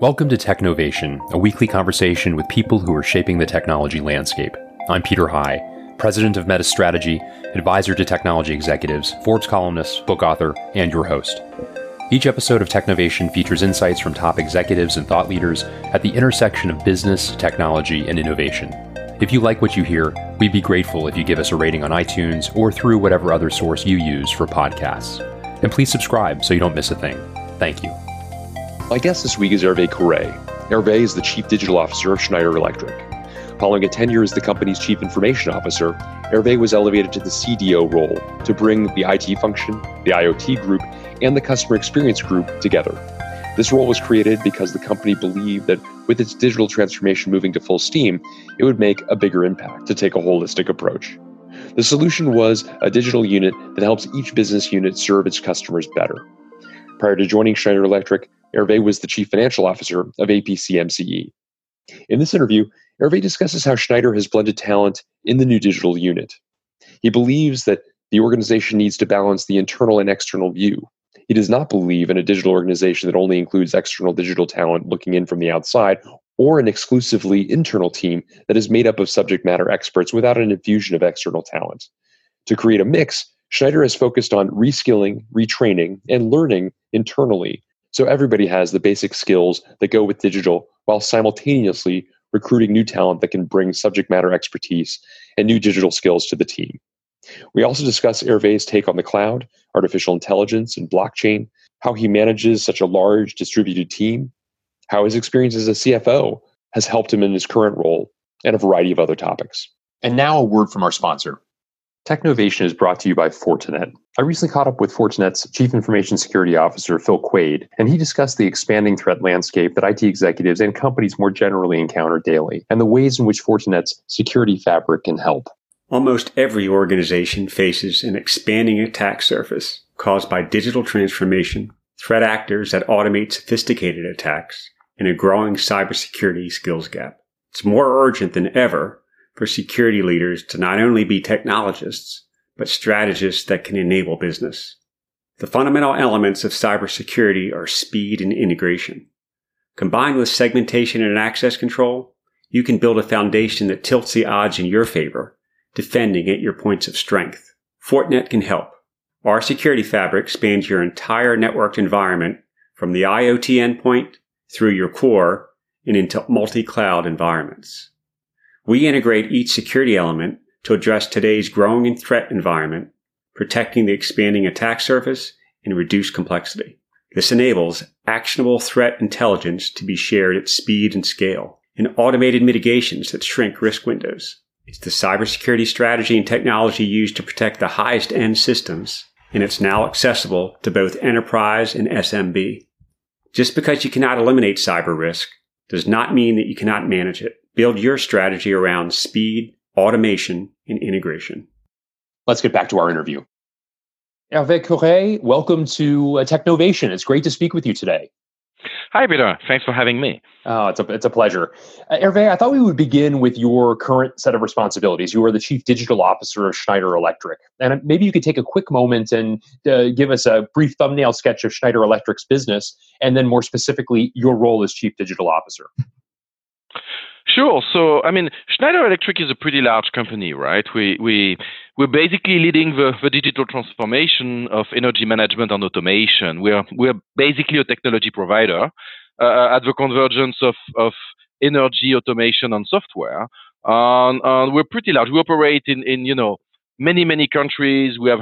Welcome to Technovation, a weekly conversation with people who are shaping the technology landscape. I'm Peter High, president of Meta Strategy, advisor to technology executives, Forbes columnist, book author, and your host. Each episode of Technovation features insights from top executives and thought leaders at the intersection of business, technology, and innovation. If you like what you hear, we'd be grateful if you give us a rating on iTunes or through whatever other source you use for podcasts. And please subscribe so you don't miss a thing. Thank you. My guest this week is Hervé Correia. Hervé is the Chief Digital Officer of Schneider Electric. Following a tenure as the company's Chief Information Officer, Hervé was elevated to the CDO role to bring the IT function, the IoT group, and the customer experience group together. This role was created because the company believed that with its digital transformation moving to full steam, it would make a bigger impact to take a holistic approach. The solution was a digital unit that helps each business unit serve its customers better. Prior to joining Schneider Electric, Hervé was the Chief Financial Officer of APC-MCE. In this interview, Hervé discusses how Schneider has blended talent in the new digital unit. He believes that the organization needs to balance the internal and external view. He does not believe in a digital organization that only includes external digital talent looking in from the outside, or an exclusively internal team that is made up of subject matter experts without an infusion of external talent. To create a mix, Schneider has focused on reskilling, retraining, and learning internally, so everybody has the basic skills that go with digital while simultaneously recruiting new talent that can bring subject matter expertise and new digital skills to the team. We also discuss Hervé's take on the cloud, artificial intelligence, and blockchain, how he manages such a large distributed team, how his experience as a CFO has helped him in his current role, and a variety of other topics. And now a word from our sponsor. Technovation is brought to you by Fortinet. I recently caught up with Fortinet's Chief Information Security Officer, Phil Quaid, and he discussed the expanding threat landscape that IT executives and companies more generally encounter daily, and the ways in which Fortinet's security fabric can help. Almost every organization faces an expanding attack surface caused by digital transformation, threat actors that automate sophisticated attacks, and a growing cybersecurity skills gap. It's more urgent than ever for security leaders to not only be technologists, but strategists that can enable business. The fundamental elements of cybersecurity are speed and integration. Combined with segmentation and access control, you can build a foundation that tilts the odds in your favor, defending at your points of strength. Fortinet can help. Our security fabric spans your entire networked environment from the IoT endpoint through your core and into multi-cloud environments. We integrate each security element to address today's growing threat environment, protecting the expanding attack surface and reduce complexity. This enables actionable threat intelligence to be shared at speed and scale, and automated mitigations that shrink risk windows. It's the cybersecurity strategy and technology used to protect the highest end systems, and it's now accessible to both enterprise and SMB. Just because you cannot eliminate cyber risk does not mean that you cannot manage it. Build your strategy around speed, automation, and integration. Let's get back to our interview. Hervé Correia, welcome to Technovation. It's great to speak with you today. Hi, Peter. Thanks for having me. Oh, it's a pleasure. Hervé, I thought we would begin with your current set of responsibilities. You are the Chief Digital Officer of Schneider Electric. And maybe you could take a quick moment and give us a brief thumbnail sketch of Schneider Electric's business, and then more specifically, your role as Chief Digital Officer. Sure. So, Schneider Electric is a pretty large company, right? We're basically leading the digital transformation of energy management and automation. We're basically a technology provider at the convergence of energy, automation, and software. And we're pretty large. We operate in many countries. We have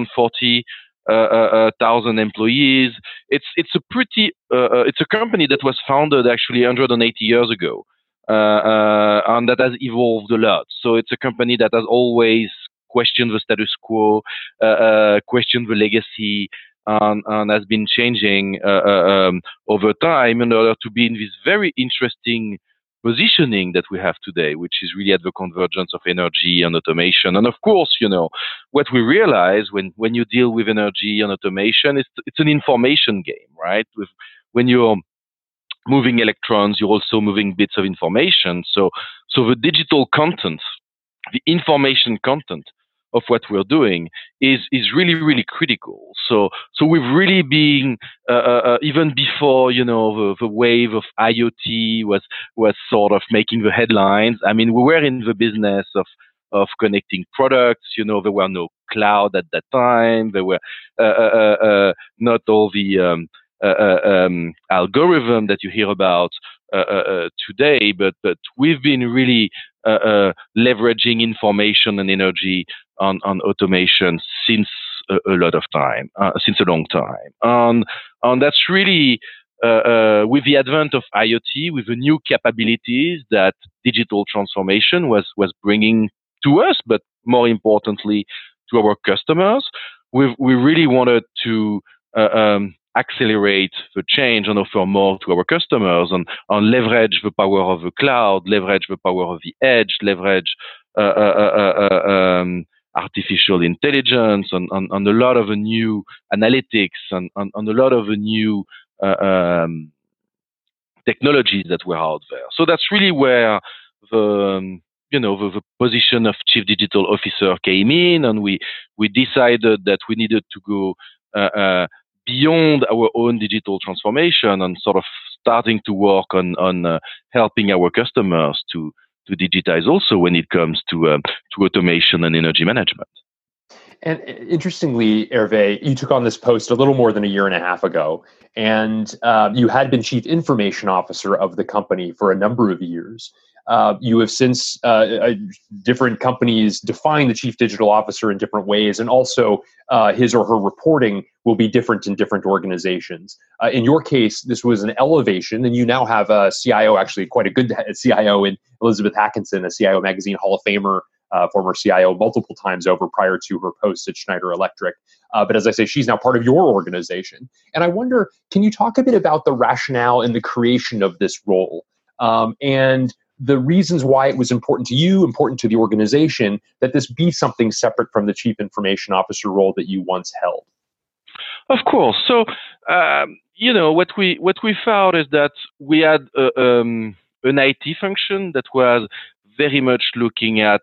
140,000 employees. It's a company that was founded actually 180 years ago. And that has evolved a lot. So it's a company that has always questioned the status quo, questioned the legacy, and has been changing over time in order to be in this very interesting positioning that we have today, which is really at the convergence of energy and automation. And of course, what we realize when you deal with energy and automation, it's an information game, right? When you're moving electrons, you're also moving bits of information. So the digital content, the information content what we're doing is really, really critical. So we've really been even before the wave of IoT was sort of making the headlines. I mean, we were in the business of connecting products. There were no cloud at that time. There were not all the algorithm that you hear about today, but we've been really leveraging information and energy on automation since a lot of time, since a long time. And that's really with the advent of IoT, with the new capabilities that digital transformation was bringing to us, but more importantly to our customers, we really wanted to accelerate the change and offer more to our customers and leverage the power of the cloud, leverage the power of the edge, leverage artificial intelligence and a lot of the new analytics and a lot of the new technologies that were out there. So that's really where the position of Chief Digital Officer came in, and we decided that we needed to go beyond our own digital transformation and sort of starting to work on helping our customers to digitize also when it comes to automation and energy management. And interestingly, Hervé, you took on this post a little more than a year and a half ago, and you had been Chief Information Officer of the company for a number of years. You have since different companies define the Chief Digital Officer in different ways, and also his or her reporting will be different in different organizations. In your case, this was an elevation, and you now have a CIO, actually quite a good CIO in Elizabeth Hackinson, a CIO Magazine Hall of Famer, former CIO multiple times over prior to her post at Schneider Electric. But as I say, she's now part of your organization. And I wonder, can you talk a bit about the rationale in the creation of this role and the reasons why it was important to you, important to the organization, that this be something separate from the Chief Information Officer role that you once held? Of course. So, what we found is that we had an IT function that was very much looking at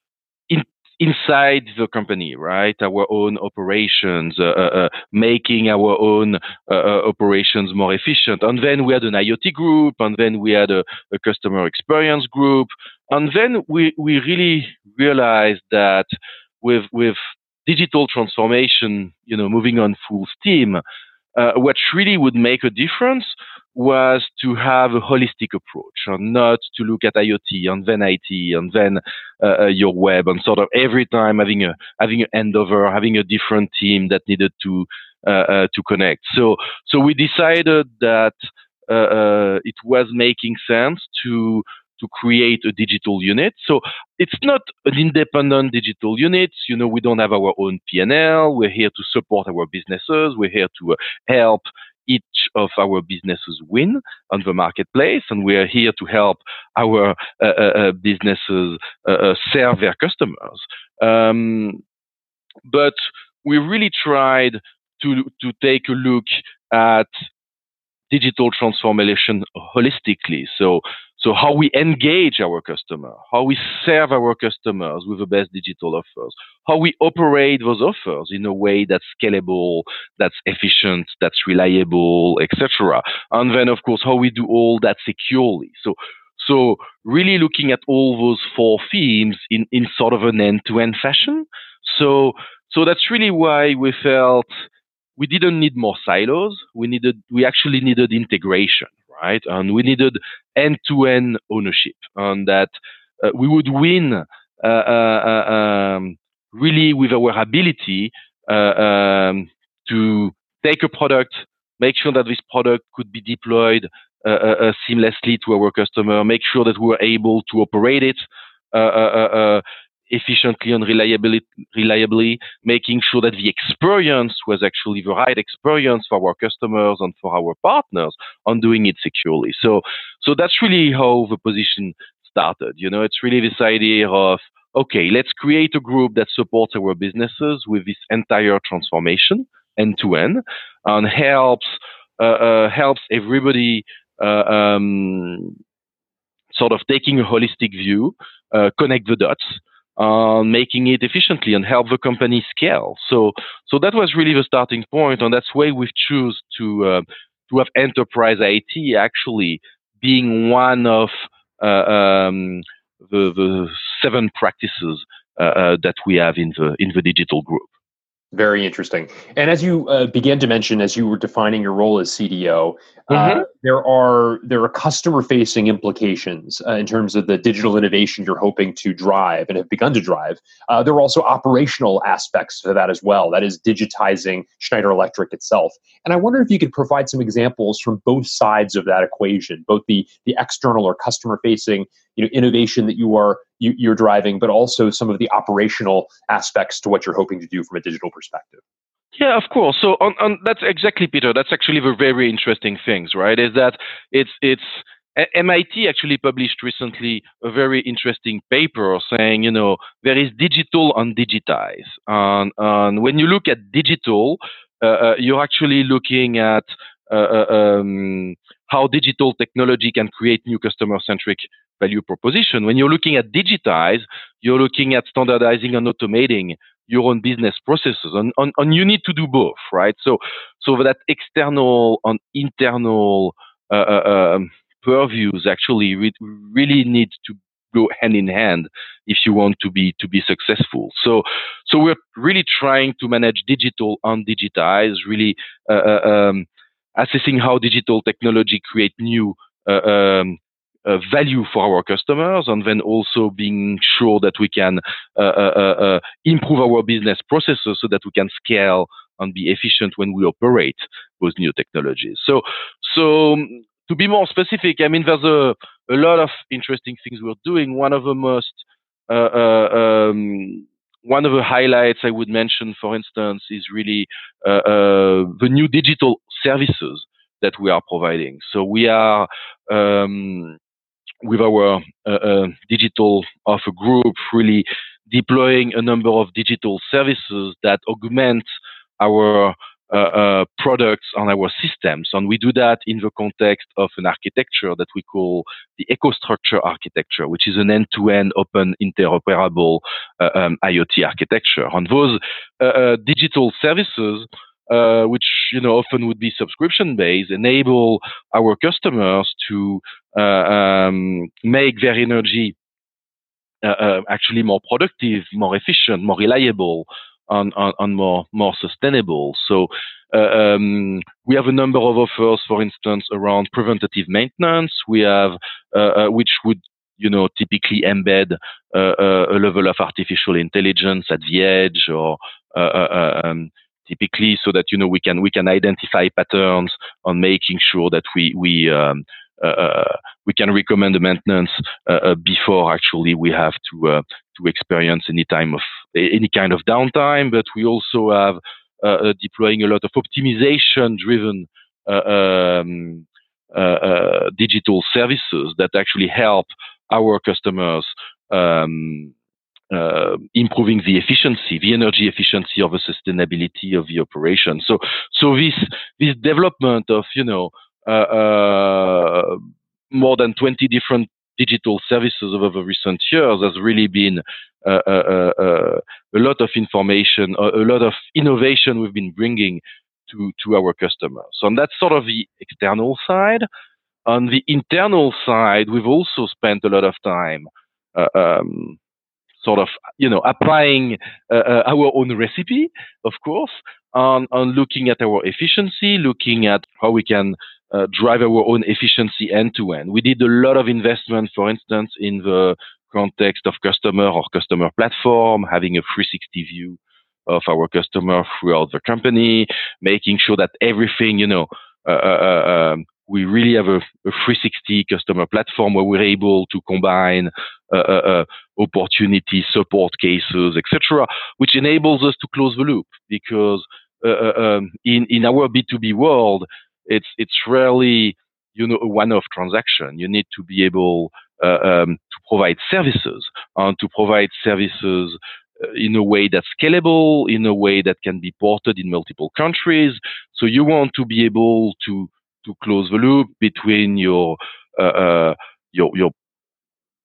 inside the company, right? Our own operations, making our own operations more efficient. And then we had an IoT group, and then we had a customer experience group. And then we really realized that with digital transformation, moving on full steam, what really would make a difference was to have a holistic approach and not to look at IoT and then IT and then your web and sort of every time having an handover, having a different team that needed to connect. So we decided that it was making sense to create a digital unit. So it's not an independent digital unit. We don't have our own P&L. We're here to support our businesses. We're here to help each of our businesses win on the marketplace, and we are here to help our businesses serve their customers. But we really tried to take a look at digital transformation holistically. So how we engage our customer, how we serve our customers with the best digital offers, how we operate those offers in a way that's scalable, that's efficient, that's reliable, etc. And then, of course, how we do all that securely. So really looking at all those four themes in sort of an end-to-end fashion. So that's really why we felt we didn't need more silos. We actually needed integration, right? And we needed end-to-end ownership, and that we would win really with our ability to take a product, make sure that this product could be deployed seamlessly to our customer, make sure that we were able to operate it efficiently and reliably, making sure that the experience was actually the right experience for our customers and for our partners, on doing it securely. So that's really how the position started. It's really this idea of, okay, let's create a group that supports our businesses with this entire transformation end to end, and helps everybody sort of taking a holistic view, connect the dots, on making it efficiently and help the company scale. So that was really the starting point, and that's why we've choose to have enterprise IT actually being one of the 7 practices that we have in the digital group. Very interesting. And as you began to mention, as you were defining your role as CDO, there are customer-facing implications in terms of the digital innovation you're hoping to drive and have begun to drive. There are also operational aspects to that as well. That is digitizing Schneider Electric itself. And I wonder if you could provide some examples from both sides of that equation, both the external or customer-facing innovation that you're driving, but also some of the operational aspects to what you're hoping to do from a digital perspective. Yeah, of course. So on that's exactly, Peter. That's actually the very interesting things, right? Is that it's MIT actually published recently a very interesting paper saying, there is digital and digitize. And when you look at digital, you're actually looking at how digital technology can create new customer-centric value proposition. When you're looking at digitize, you're looking at standardizing and automating your own business processes, and you need to do both, right? So that external and internal purviews actually really need to go hand in hand if you want to be successful. So we're really trying to manage digital and digitize, really assessing how digital technology create new value for our customers, and then also being sure that we can improve our business processes so that we can scale and be efficient when we operate those new technologies. So to be more specific, I mean, there's a lot of interesting things we're doing. One of the highlights I would mention, for instance, is really the new digital services that we are providing. So we are with our digital offer group really deploying a number of digital services that augment our products on our systems. And we do that in the context of an architecture that we call the EcoStruxure architecture, which is an end-to-end open interoperable IoT architecture. And those digital services, which often would be subscription-based, enable our customers to make their energy actually more productive, more efficient, more reliable, and more sustainable. So we have a number of offers, for instance, around preventative maintenance. We have which would typically embed a level of artificial intelligence at the edge, or typically so that we can identify patterns on making sure that we can recommend the maintenance before actually we have to experience any kind of downtime. But we also have deploying a lot of optimization-driven digital services that actually help our customers improving the efficiency, the energy efficiency, of the sustainability of the operation. So this development of more than 20 different digital services over the recent years has really been a lot of information, a lot of innovation we've been bringing to our customers. So that's sort of the external side. On the internal side, we've also spent a lot of time sort of applying our own recipe, of course, on looking at our efficiency, looking at how we can drive our own efficiency end to end. We did a lot of investment, for instance, in the context of customer or customer platform, having a 360 view of our customer throughout the company, making sure that everything, we really have a 360 customer platform where we're able to combine opportunity, support cases, etc., which enables us to close the loop. Because in our B2B world, it's rarely a one-off transaction. You need to be able to provide services, and to provide services in a way that's scalable, in a way that can be ported in multiple countries. So you want to be able to close the loop between your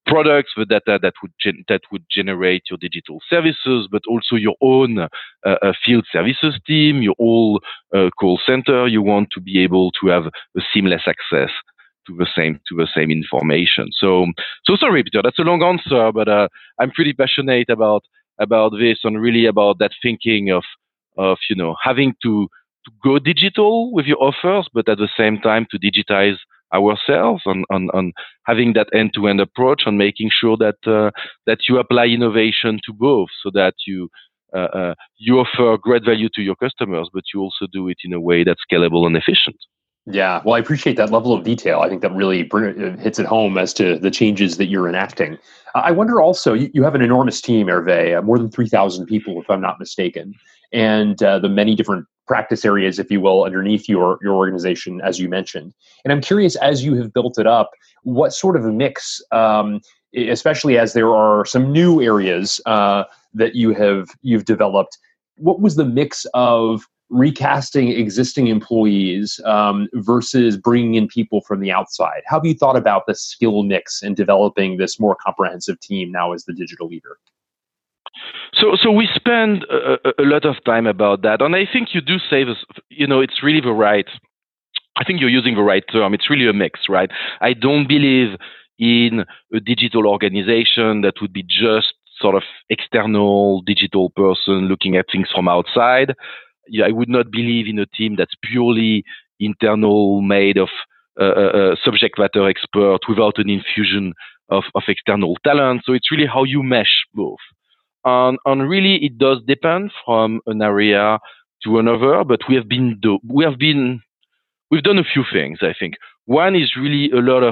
products, the data that would generate your digital services, but also your own field services team, your whole call center. You want to be able to have a seamless access to the same information. So sorry, Peter, that's a long answer, but I'm pretty passionate about this and really about that thinking of having to go digital with your offers, but at the same time to digitize ourselves on having that end-to-end approach and making sure that you apply innovation to both, so that you offer great value to your customers, but you also do it in a way that's scalable and efficient. Yeah, well, I appreciate that level of detail. I think that really hits it home as to the changes that you're enacting. I wonder also, you have an enormous team, Hervé, more than 3,000 people, if I'm not mistaken, and the many different practice areas, if you will, underneath your organization, as you mentioned. And I'm curious, as you have built it up, what sort of a mix, especially as there are some new areas that you've developed, what was the mix of recasting existing employees versus bringing in people from the outside? How have you thought about the skill mix and developing this more comprehensive team now as the digital leader? So we spend a lot of time about that, and I think you do say this. It's really I think you're using the right term. It's really a mix, right? I don't believe in a digital organization that would be just sort of external digital person looking at things from outside. I would not believe in a team that's purely internal, made of subject matter expert without an infusion of external talent. So it's really how you mesh both. And really, it does depend from an area to another. But we've done a few things. I think one is really a lot of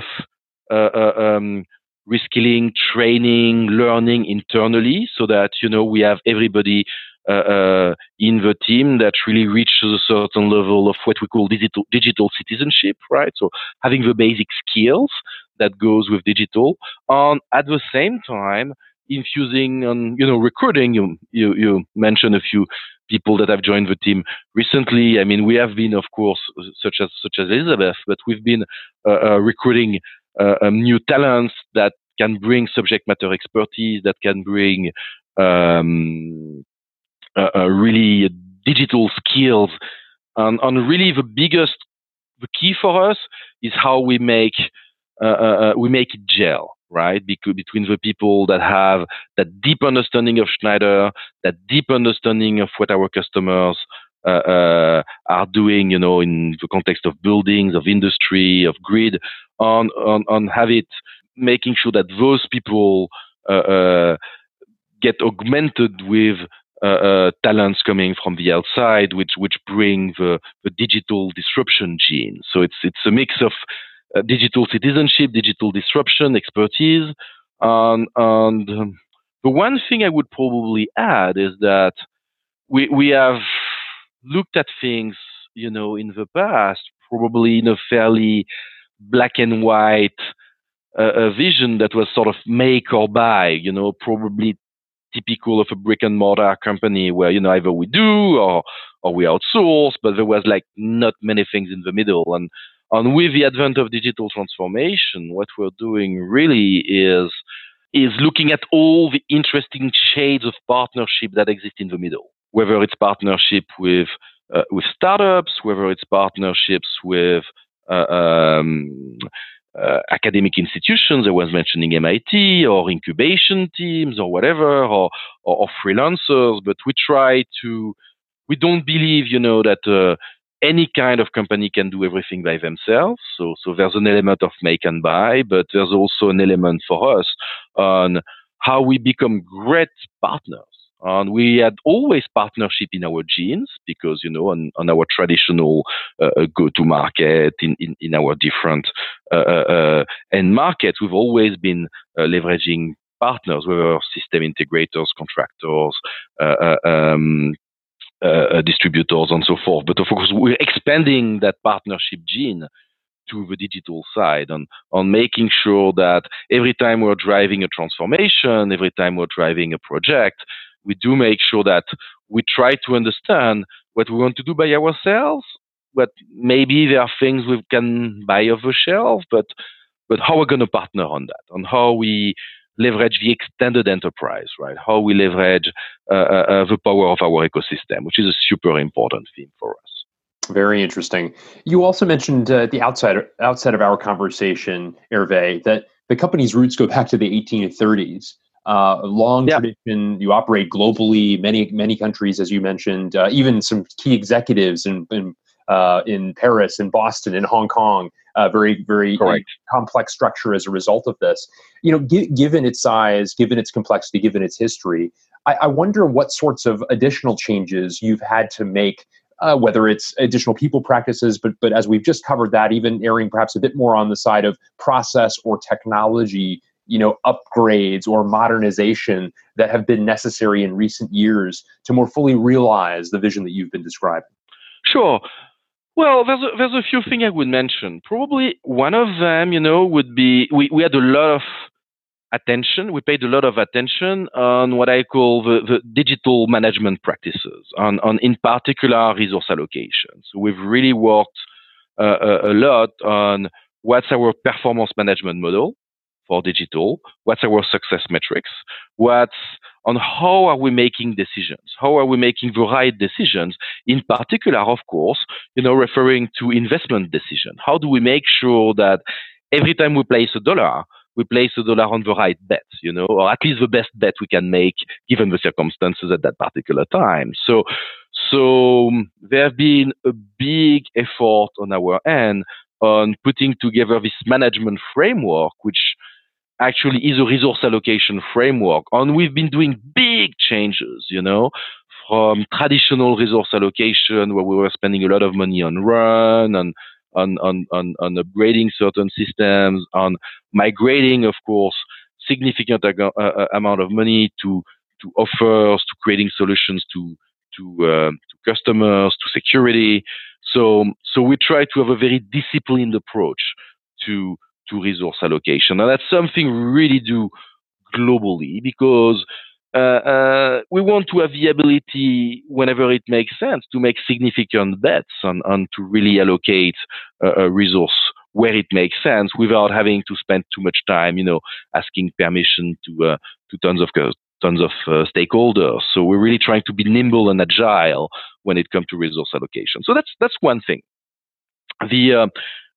reskilling, training, learning internally, so that we have everybody in the team that really reaches a certain level of what we call digital citizenship, right? So having the basic skills that goes with digital, and at the same time infusing on recruiting. You mentioned a few people that have joined the team recently. I mean, we have been, of course, such as Elizabeth, but we've been recruiting new talents that can bring subject matter expertise, that can bring really digital skills, and really the key for us is how we make it gel, right? Between the people that have that deep understanding of Schneider, that deep understanding of what our customers are doing, in the context of buildings, of industry, of grid, on have it, making sure that those people get augmented with talents coming from the outside, which bring the digital disruption gene. So it's a mix of digital citizenship, digital disruption, expertise, and the one thing I would probably add is that we have looked at things, in the past, probably in a fairly black and white vision that was sort of make or buy, probably typical of a brick and mortar company where, either we do or we outsource, but there was like not many things in the middle. And with the advent of digital transformation, what we're doing really is looking at all the interesting shades of partnership that exist in the middle, whether it's partnership with startups, whether it's partnerships with academic institutions. I was mentioning MIT, or incubation teams, or whatever, or freelancers. But we don't believe, that any kind of company can do everything by themselves. So there's an element of make and buy, but there's also an element for us on how we become great partners. And we had always partnership in our genes because, on our traditional go-to-market in our different end markets, we've always been leveraging partners, whether system integrators, contractors, distributors, and so forth. But of course, we're expanding that partnership gene to the digital side on making sure that every time we're driving a transformation, every time we're driving a project, we do make sure that we try to understand what we want to do by ourselves, but maybe there are things we can buy off the shelf, but but how we're going to partner on that, on how we leverage the extended enterprise, right? How we leverage the power of our ecosystem, which is a super important theme for us. Very interesting. You also mentioned at the outset of our conversation, Hervé, that the company's roots go back to the 1830s. A long tradition. You operate globally, many countries, as you mentioned. Even some key executives in Paris, in Boston, in Hong Kong. Very complex structure as a result of this. Given its size, given its complexity, given its history, I wonder what sorts of additional changes you've had to make. Whether it's additional people practices, but as we've just covered that, even erring perhaps a bit more on the side of process or technology, upgrades or modernization that have been necessary in recent years to more fully realize the vision that you've been describing. Sure. Well, there's a few things I would mention. Probably one of them, would be we had a lot of attention. We paid a lot of attention on what I call the digital management practices, on in particular resource allocation. So we've really worked a lot on what's our performance management model for digital, what's our success metrics, on how are we making decisions, how are we making the right decisions, in particular, of course, referring to investment decision. How do we make sure that every time we place a dollar on the right bet, or at least the best bet we can make given the circumstances at that particular time. So there have been a big effort on our end on putting together this management framework, which actually is a resource allocation framework. And we've been doing big changes, from traditional resource allocation, where we were spending a lot of money on run, on upgrading certain systems, on migrating, of course, significant amount of money to offers, to creating solutions to customers, to security. So we try to have a very disciplined approach to resource allocation, and that's something we really do globally because we want to have the ability, whenever it makes sense, to make significant bets and to really allocate a resource where it makes sense without having to spend too much time, asking permission to tons of stakeholders. So we're really trying to be nimble and agile when it comes to resource allocation. So that's one thing. The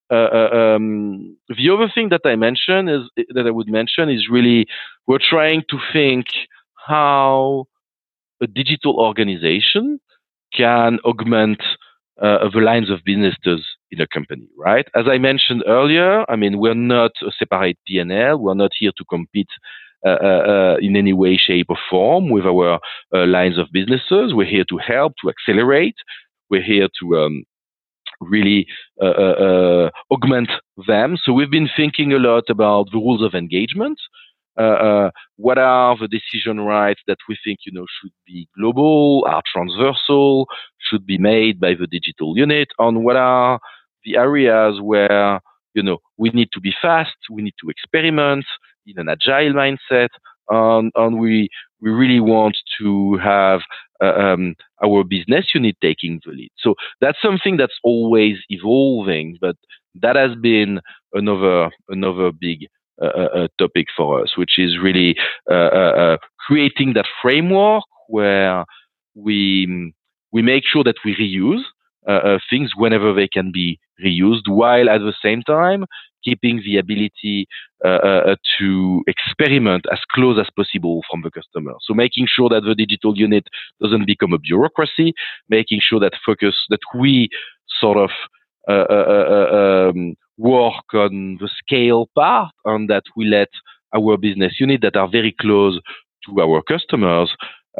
other thing that I would mention is really we're trying to think how a digital organization can augment the lines of businesses in a company, right? As I mentioned earlier, we're not a separate P&L. We're not here to compete in any way, shape, or form with our lines of businesses. We're here to help, to accelerate. We're here to really augment them. So we've been thinking a lot about the rules of engagement. What are the decision rights that we think should be global, are transversal, should be made by the digital unit? On what are the areas where we need to be fast, we need to experiment in an agile mindset, and we really want to have our business unit taking the lead. So that's something that's always evolving, but that has been another big topic for us, which is really creating that framework where we make sure that we reuse things whenever they can be reused, while at the same time keeping the ability to experiment as close as possible from the customer. So making sure that the digital unit doesn't become a bureaucracy, making sure that we sort of work on the scale part, and that we let our business unit that are very close to our customers,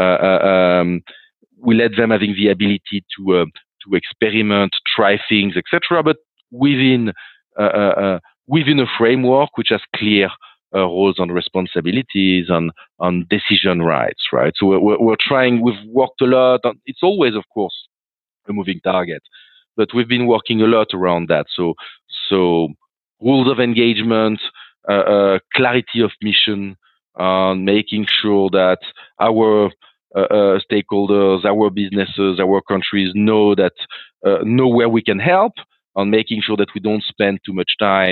we let them having the ability to experiment, try things, etc. But within a framework which has clear roles and responsibilities and decision rights, right? So we've worked a lot. It's always, of course, a moving target, but we've been working a lot around that. So rules of engagement, clarity of mission, making sure that our stakeholders, our businesses, our countries know where we can help, on making sure that we don't spend too much time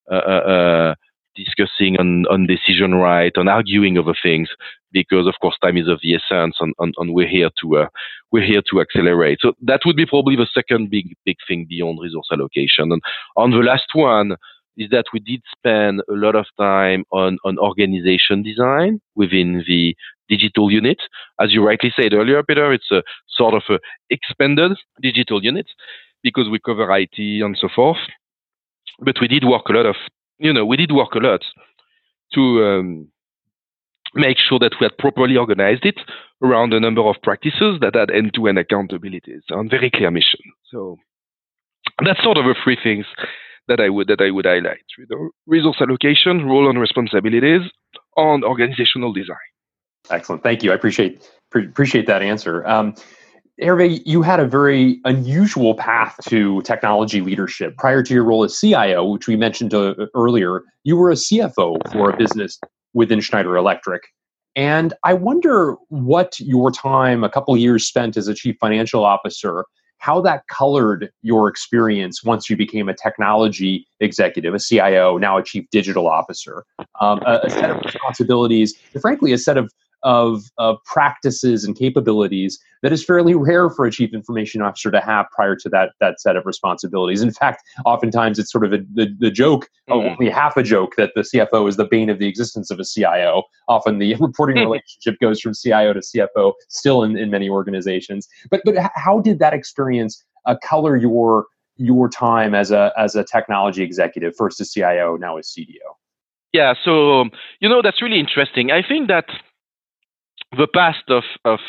discussing on decision right, on arguing over things, because of course time is of the essence, and we're here to accelerate. So that would be probably the second big thing beyond resource allocation. And on the last one is that we did spend a lot of time on organization design within the digital unit. As you rightly said earlier, Peter, it's a sort of a expanded digital unit because we cover IT and so forth. But we did work a lot to make sure that we had properly organized it around a number of practices that had end-to-end accountabilities and very clear mission. So that's sort of the three things that I would highlight: resource allocation, role and responsibilities, and organizational design. Excellent, thank you. I appreciate that answer. Hervé, you had a very unusual path to technology leadership. Prior to your role as CIO, which we mentioned earlier, you were a CFO for a business within Schneider Electric. And I wonder what your time, a couple of years spent as a chief financial officer, how that colored your experience once you became a technology executive, a CIO, now a chief digital officer, a set of responsibilities, and frankly, a set of practices and capabilities that is fairly rare for a chief information officer to have prior to that set of responsibilities. In fact, oftentimes it's sort of the joke, only half a joke, that the CFO is the bane of the existence of a CIO. Often the reporting relationship goes from CIO to CFO still in many organizations. But how did that experience color your time as a technology executive, first as CIO, now as CDO? Yeah, so that's really interesting. I think that the past of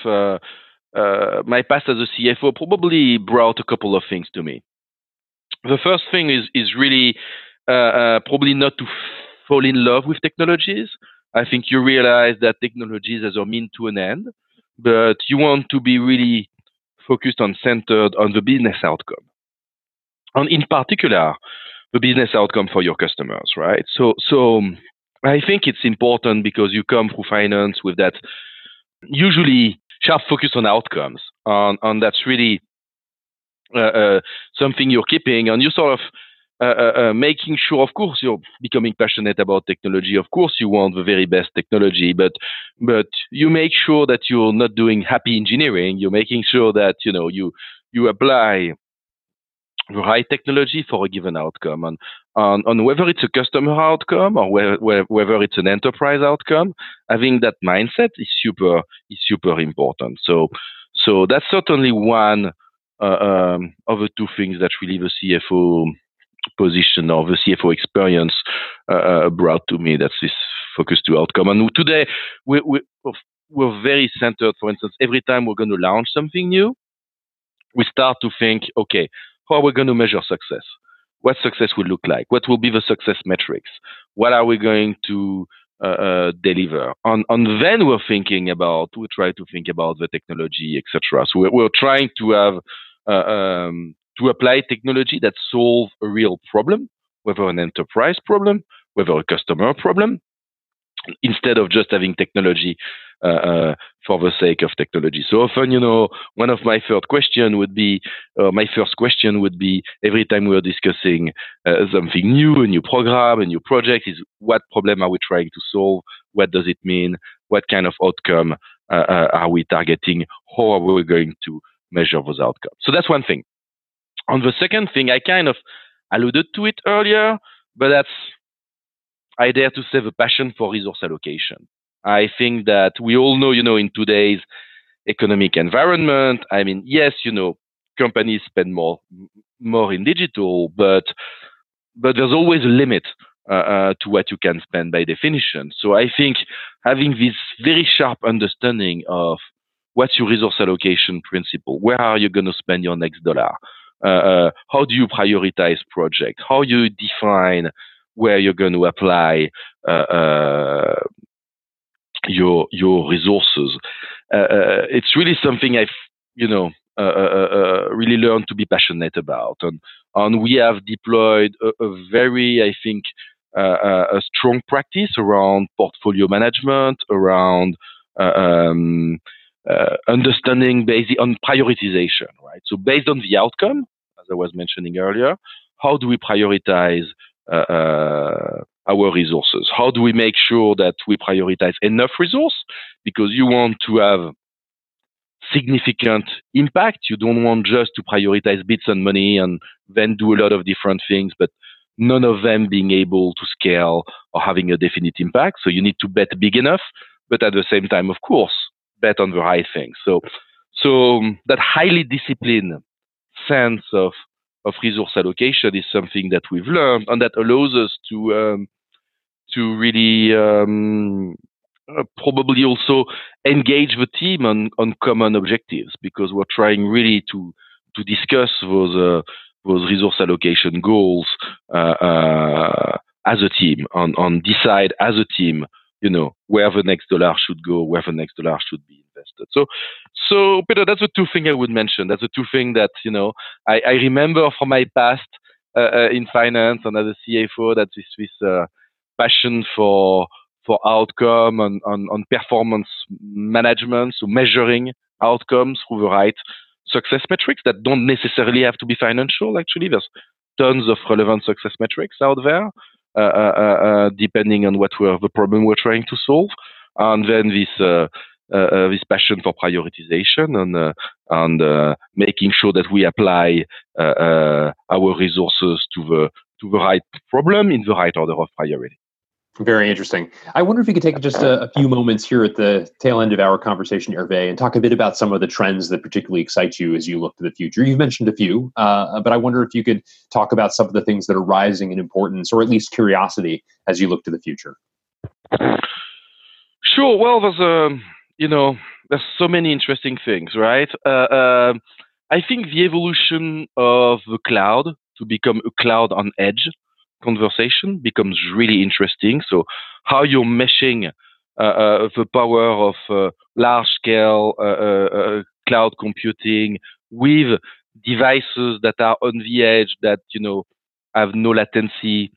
my past as a CFO probably brought a couple of things to me. The first thing is really probably not to fall in love with technologies. I think you realize that technologies as a mean to an end, but you want to be really focused on centered on the business outcome, and in particular, the business outcome for your customers, right? So I think it's important because you come through finance with that usually sharp focus on outcomes, and that's really something you're keeping, and you sort of making sure, of course, you're becoming passionate about technology. Of course, you want the very best technology, but you make sure that you're not doing happy engineering. You're making sure that you apply the right technology for a given outcome, and whether it's a customer outcome or whether it's an enterprise outcome, having that mindset is super important. So that's certainly one of the two things that really the CFO position or the CFO experience brought to me. That's this focus to outcome. And today we're very centered. For instance, every time we're going to launch something new, we start to think, okay, how are we going to measure success? What success will look like? What will be the success metrics? What are we going to deliver? And then we try to think about the technology, etc. So we're trying to have to apply technology that solves a real problem, whether an enterprise problem, whether a customer problem, instead of just having technology for the sake of technology. So often, one of my first question would be every time we are discussing something new, a new program, a new project, is what problem are we trying to solve? What does it mean? What kind of outcome are we targeting? How are we going to measure those outcomes? So that's one thing. On the second thing, I kind of alluded to it earlier, but I dare to say the passion for resource allocation. I think that we all know, in today's economic environment, I mean, yes, companies spend more in digital, but there's always a limit to what you can spend by definition. So I think having this very sharp understanding of what's your resource allocation principle, where are you going to spend your next dollar, how do you prioritize projects, how you define where you're going to apply your resources. It's really something I've really learned to be passionate about, and we have deployed a very, I think, a strong practice around portfolio management, around understanding based on prioritization, right? So based on the outcome, as I was mentioning earlier, how do we prioritize our resources. How do we make sure that we prioritize enough resource? Because you want to have significant impact. You don't want just to prioritize bits and money and then do a lot of different things, but none of them being able to scale or having a definite impact. So you need to bet big enough, but at the same time, of course, bet on the right things. So that highly disciplined sense of resource allocation is something that we've learned, and that allows us to really probably also engage the team on common objectives, because we're trying really to discuss those resource allocation goals as a team, on decide as a team, where the next dollar should go, where the next dollar should be invested. So Peter, that's the two things I would mention. That's the two things that I remember from my past in finance and as a CFO, that this passion for outcome and on performance management, so measuring outcomes through the right success metrics that don't necessarily have to be financial. Actually, there's tons of relevant success metrics out there, depending on what the problem we're trying to solve, and then this passion for prioritization and making sure that we apply our resources to the right problem in the right order of priority. Very interesting. I wonder if you could take just a few moments here at the tail end of our conversation, Hervé, and talk a bit about some of the trends that particularly excite you as you look to the future. You've mentioned a few, but I wonder if you could talk about some of the things that are rising in importance, or at least curiosity, as you look to the future. Sure. Well, there's so many interesting things, right? I think the evolution of the cloud to become a cloud on edge conversation becomes really interesting. So how you're meshing the power of large-scale cloud computing with devices that are on the edge, that have no latency,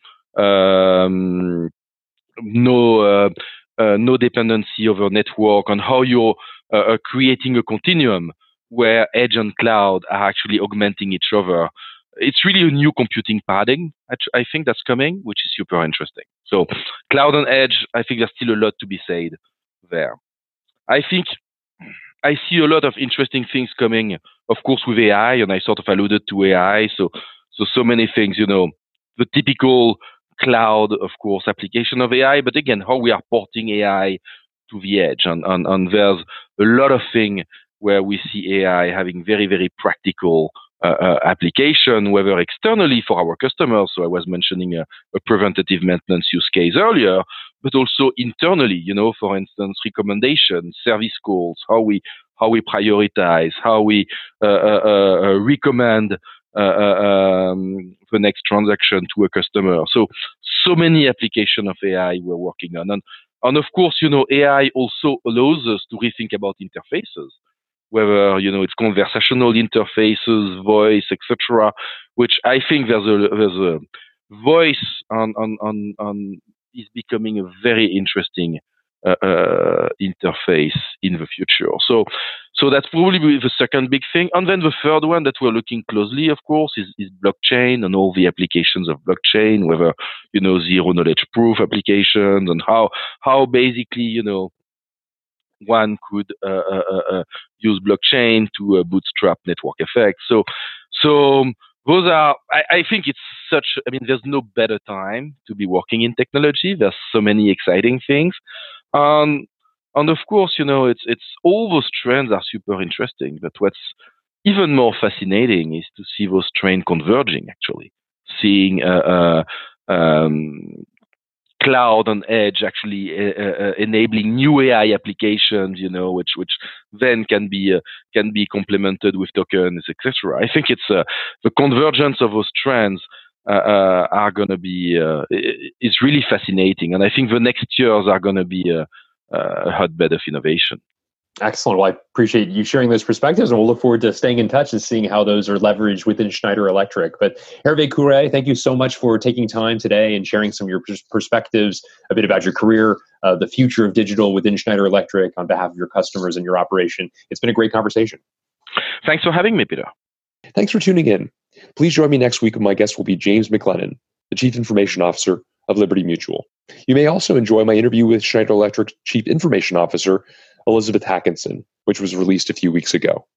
no dependency over network, and how you're creating a continuum where edge and cloud are actually augmenting each other. It's really a new computing paradigm, I think, that's coming, which is super interesting. So cloud and edge, I think there's still a lot to be said there. I think I see a lot of interesting things coming, of course, with AI, and I sort of alluded to AI. So many things, the typical cloud, of course, application of AI, but again, how we are porting AI to the edge. And there's a lot of things where we see AI having very, very practical application, whether externally for our customers. So I was mentioning a preventative maintenance use case earlier, but also internally, for instance, recommendations, service calls, how we prioritize, how we recommend the next transaction to a customer. So many applications of AI we're working on. And of course, AI also allows us to rethink about interfaces, whether it's conversational interfaces, voice, etc., which I think there's a voice on is becoming a very interesting interface in the future. So that's probably the second big thing. And then the third one that we're looking closely, of course, is blockchain and all the applications of blockchain, whether zero knowledge proof applications, and how basically one could use blockchain to bootstrap network effects. So those are, I think there's no better time to be working in technology. There's so many exciting things. And of course, it's all those trends are super interesting, but what's even more fascinating is to see those trends converging, actually. Seeing cloud and edge actually enabling new AI applications, which then can be complemented with tokens, etc. I think it's the convergence of those trends are going to be is really fascinating, and I think the next years are going to be a hotbed of innovation. Excellent. Well, I appreciate you sharing those perspectives, and we'll look forward to staying in touch and seeing how those are leveraged within Schneider Electric. But Hervé Couret, thank you so much for taking time today and sharing some of your perspectives, a bit about your career, the future of digital within Schneider Electric on behalf of your customers and your operation. It's been a great conversation. Thanks for having me, Peter. Thanks for tuning in. Please join me next week when my guest will be James McLennan, the Chief Information Officer of Liberty Mutual. You may also enjoy my interview with Schneider Electric's Chief Information Officer, Elizabeth Hackinson, which was released a few weeks ago.